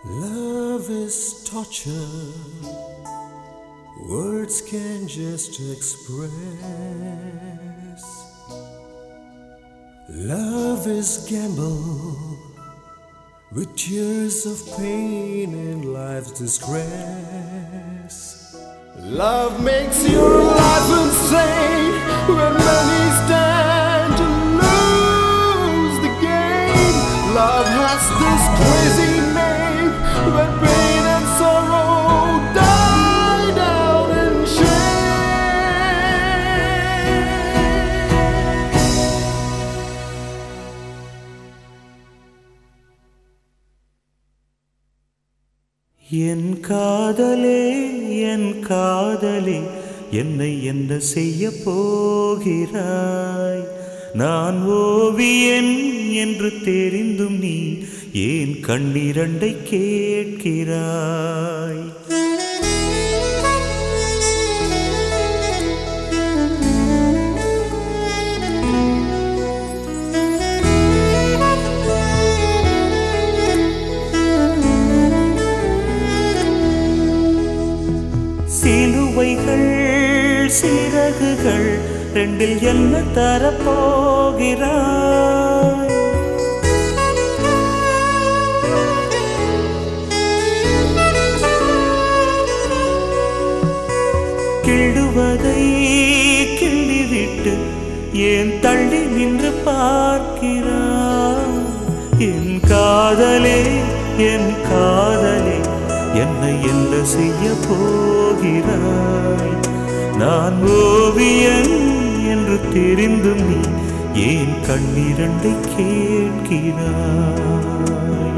Love is torture, words can just express. Love is gamble with tears of pain and life's distress. Love makes your life insane when many stand to lose the game. Love has this crazy name when pain and sorrow die down in என் காதலே என் காதலே என்னை என்ன செய்ய போகிறாய்? நான் ஓவியன் என்று தெரிந்தும் நீ ஏன் கண்ணிரண்டை கேட்கிறாய்? சிலுவைகள் சிறகுகள் ரெண்டில் என்ன தரப்போகிறாய்? கிள்ளுவதை கிள்ளிவிட்டு ஏன் தள்ளி நின்று பார்க்கிறாய்? என் காதலே என் காதலே என்னை என்ன செய்ய போகிறாய்? நான் ஓவியன் என்று தெரிந்தும் நீ ஏன் கண்ணிரண்டை கேட்கிறாய்?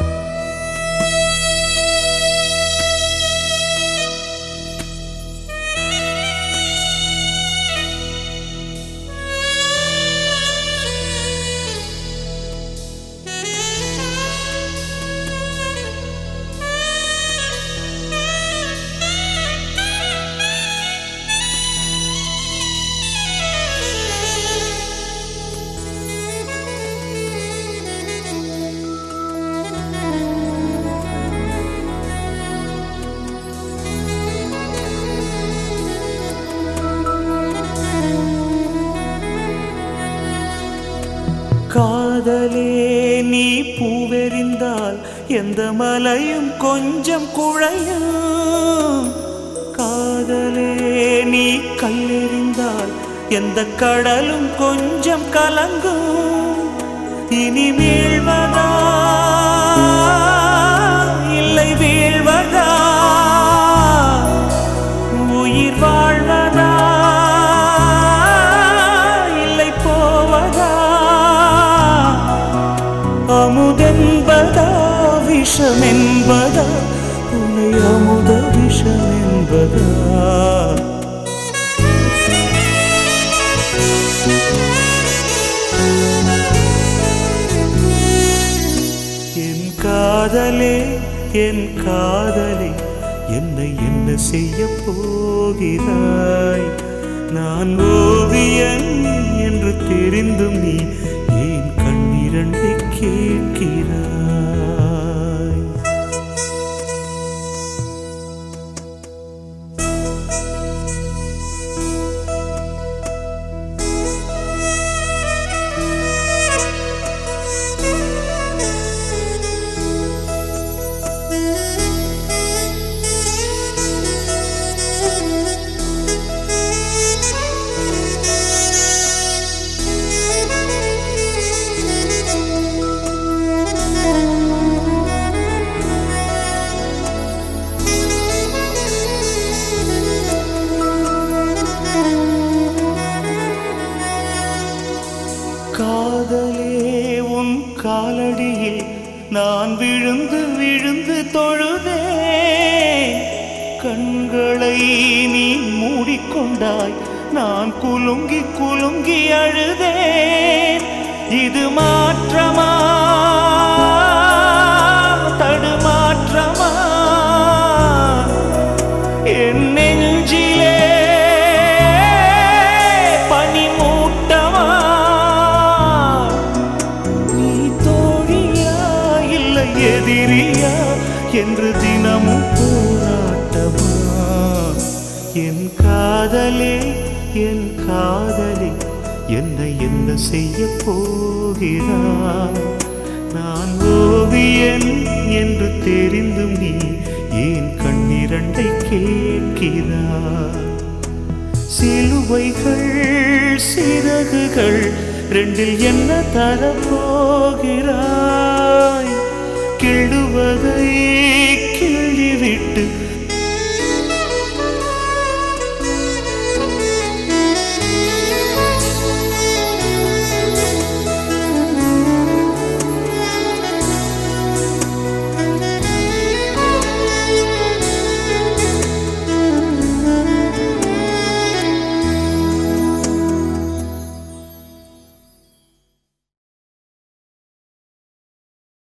காதலே நீ பூவெறிந்தால் எந்த மலையும் கொஞ்சம் குழையும். காதலே நீ கல்லெறிந்தால் எந்த கடலும் கொஞ்சம் கலங்கும். இனி வீழ்வதா இல்லை வீழ்வதா, உயிர் வாழ்வதா இல்லை போவதா, அமுதென்பதா விஷமென்பதா, உன்னை அமுத விஷமென்பதா? என் காதலே என் காதலே என்னை என்ன செய்ய போகிறாய்? நான் ஓவியன் என்று தெரிந்தும் நீ ஏன் கண்ணிரண்டை கேட்கிறாய்? காதலே உன் காலடியில் நான் விழுந்து விழுந்து தொழுதேன். கண்களை நீ மூடிக்கொண்டாய், நான் குலுங்கி குலுங்கி அழுதேன். இது மாற்றமா தடுமாற்றமா? என் நெஞ்சிலே பனிமூட்டமா? நீ தோழியா இல்லை எதிரியா என்று தினமும் போராட்டமா? என் காதலே என் காதலே என்னை என்ன செய்ய போகிறாய்? நான் ஓவியன் என்று தெரிந்தும் நீ ஏன் கண்ணிரண்டை கேட்கிறாய்? சிலுவைகள் சிறகுகள் ரெண்டில் என்ன தரப்போகிறாய்? கிள்ளுவதை